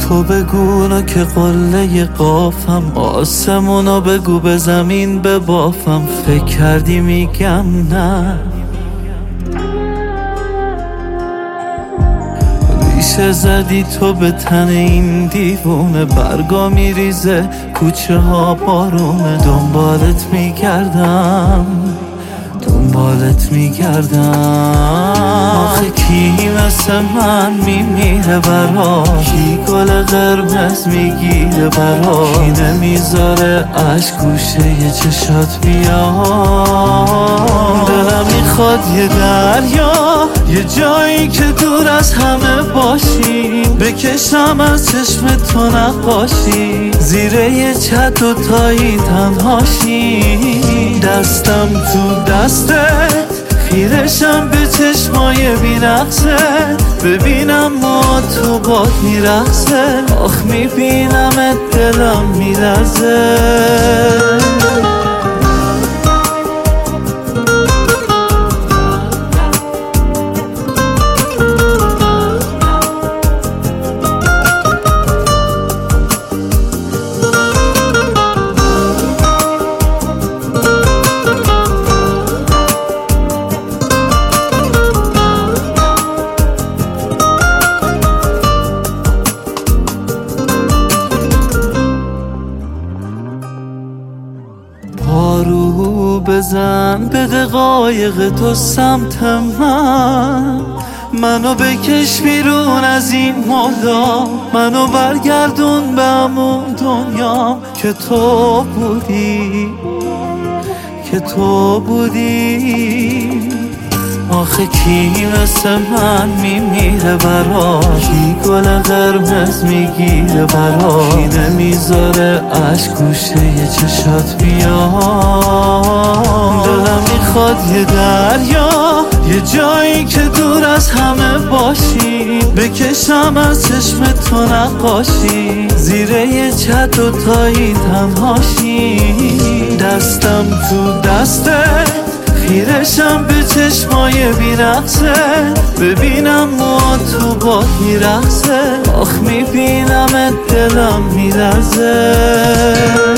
تو بگو که قله قافم، آسمونو بگو به زمین ببافم. فکر کردی میگم نه، ریشه زدی تو به تن این دیوونه. برگا میریزه کوچه ها بارونه، دنبالت میگردم آخه کی مثل من میمیره برا، کی گل قرمز میگیره برا، کی نمیذاره عشق گوشه یه چشات بیاد. دلم میخواد یه دریا، یه جایی که دور از همه باشی، بکشم از چشم تو نقاشی، زیر یه چت و تایی تنهاشی. دستم تو دستت، خیرشم به چشمای بی‌نقصه، ببینم ما تو باد میرقصه. آخ میبینم دلم میلرزه. پارو بزن به دقایق تو سمت منو بکش بیرون از این مدام، منو برگردون به همون دنیام که تو بودی. آخه کی مثل من میمیره برا، کی گل قرمز میگیره برا، کی نمیذاره عشق گوشه یه چشات بیاد. دلم میخواد یه دریا، یه جایی که دور از همه باشی، بکشم از چشم تو نقاشی، زیر یه چت و تایی تنهاشی. دستم تو دستت، خیرشم به چشمای بی‌نقصه، ببینم ما تو باد میرقصه. آخ میبینم دلم میلرزه.